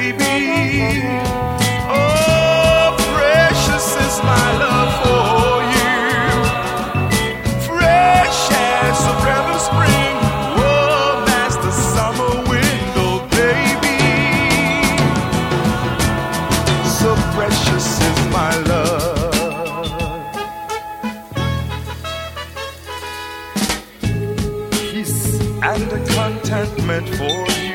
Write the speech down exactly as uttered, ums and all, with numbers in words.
baby. Oh, precious is my love for you. Fresh as a breath of spring, warm as the summer wind, oh baby. So precious is my love. Peace and a contentment for you.